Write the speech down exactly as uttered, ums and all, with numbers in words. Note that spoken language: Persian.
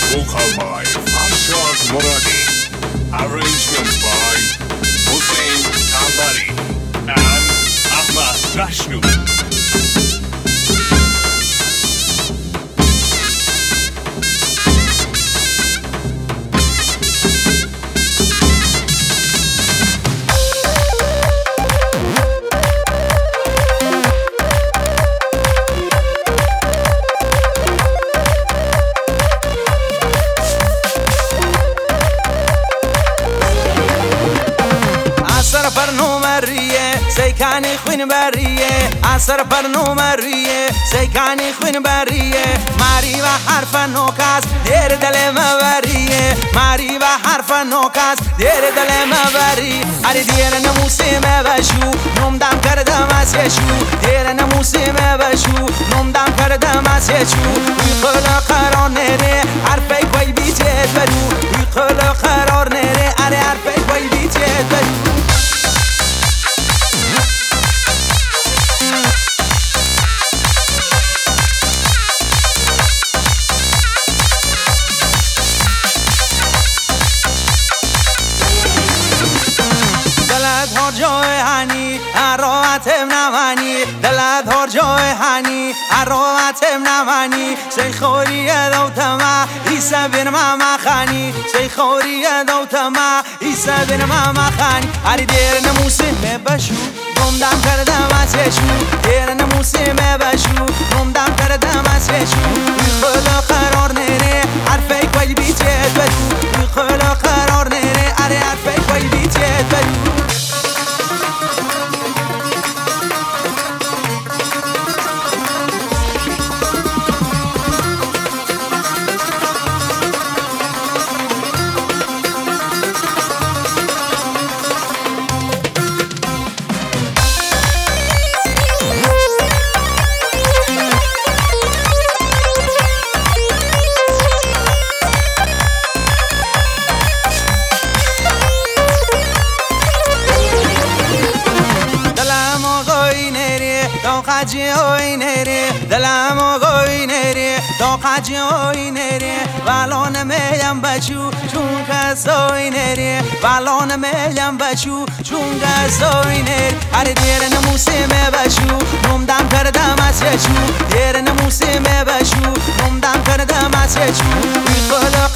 vocal by Farshad Moradi, arrangement by Hussein Tambari and Ahmad Rashnu. سیکانی خوین بریه اثر پر نومریه سیکانی خوین بریه ماری و حرف نوکاس دیر دل مبریه ماری و حرف نوکاس دیر دل مبری اری دیر نموسی مبشو نمدم کردم از یشو دیر نموسی مبشو نمدم کردم از یشو بی خلا قرار نره حرفی کوی بیتیت برو بی خلا قرار نره اری حرفی کوی بیتیت برو جای هنی اراوتم نمانی دلت هر جای هنی اراوتم نمانی سی خوری دوتما ایسا بین ماما خانی سی خوری دوتما ایسا بین ماما خانی هری دیر نموسی مبشو نمدم کردم از یشو دیر نموسی مبشو نمدم کردم از یشو بی خلا قرار نره حرفی کوی بیتیت بدو بی خلا قرار نره اره حرفی کوی بیتیت بدو تو خجی اوی نری دلمو گوی نری تو خجی اوی نری والون میم بچو چون کسوی نری والون میم بچو چون کسوی نری هر دیر نموسی مبشو نمدم کردم از یچو دیر نموسی مبشو نمدم کردم از یچو بی خدا